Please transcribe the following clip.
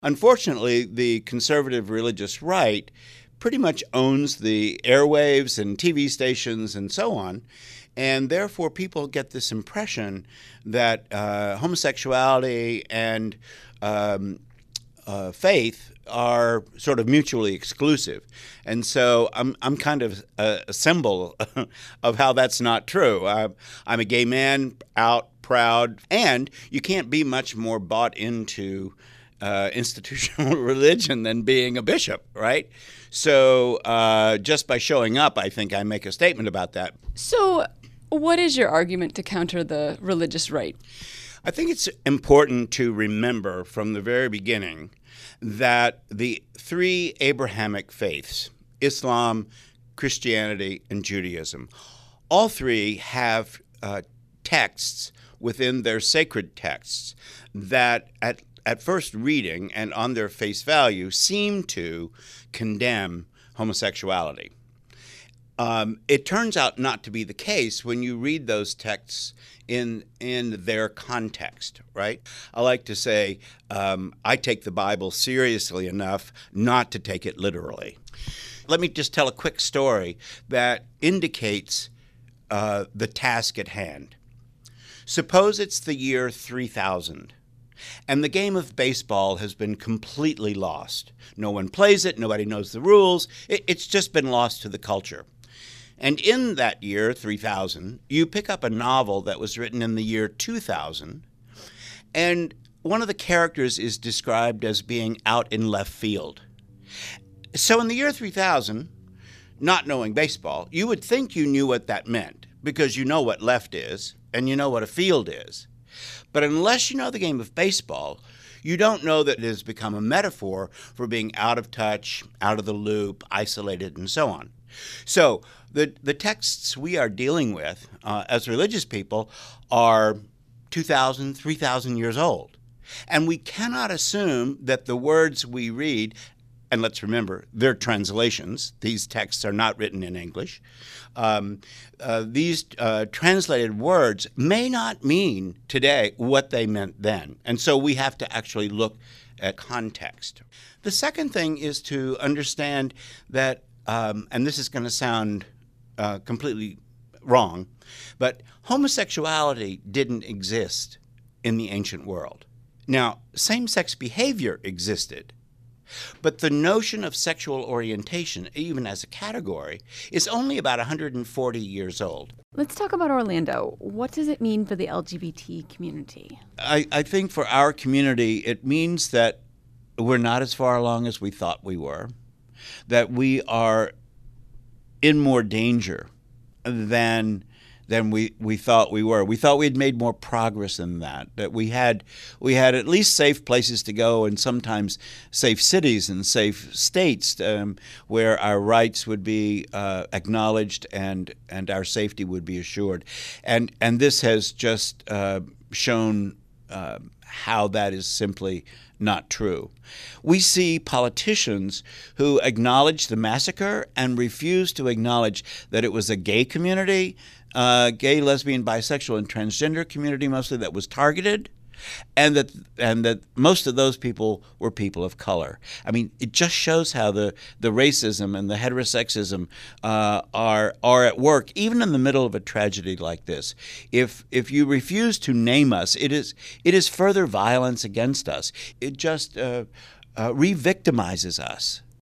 Unfortunately, the conservative religious right pretty much owns the airwaves and TV stations and so on, and therefore people get this impression that homosexuality and faith are sort of mutually exclusive. And so I'm kind of a symbol of how that's not true. I'm a gay man, out, proud, and you can't be much more bought into institutional religion than being a bishop, right? So just by showing up, I think I make a statement about that. So what is your argument to counter the religious right? I think it's important to remember from the very beginning that the three Abrahamic faiths, Islam, Christianity, and Judaism, all three have texts within their sacred texts that at first reading and on their face value seem to condemn homosexuality. It turns out not to be the case when you read those texts in their context, right? I like to say I take the Bible seriously enough not to take it literally. Let me just tell a quick story that indicates the task at hand. Suppose it's the year 3000. And the game of baseball has been completely lost. No one plays it. Nobody knows the rules. It's just been lost to the culture. And in that year, 3000, you pick up a novel that was written in the year 2000, and one of the characters is described as being out in left field. So in the year 3000, not knowing baseball, you would think you knew what that meant because you know what left is and you know what a field is. But unless you know the game of baseball, you don't know that it has become a metaphor for being out of touch, out of the loop, isolated, and so on. So the texts we are dealing with as religious people are 2,000, 3,000 years old. And we cannot assume that the words we read, and let's remember, they're translations. These texts are not written in English. These translated words may not mean today what they meant then. And so we have to actually look at context. The second thing is to understand that, and this is going to sound completely wrong, but homosexuality didn't exist in the ancient world. Now, same-sex behavior existed. But the notion of sexual orientation, even as a category, is only about 140 years old. Let's talk about Orlando. What does it mean for the LGBT community? I think for our community, it means that we're not as far along as we thought we were, that we are in more danger than we thought we were. We thought we had made more progress than that we had at least safe places to go and sometimes safe cities and safe states where our rights would be acknowledged and our safety would be assured. And this has just shown how that is simply not true. We see politicians who acknowledge the massacre and refuse to acknowledge that it was a gay community, gay, lesbian, bisexual, and transgender community mostly that was targeted, and that most of those people were people of color. I mean, it just shows how the racism and the heterosexism are at work, even in the middle of a tragedy like this. If you refuse to name us, it is further violence against us. It just re-victimizes us.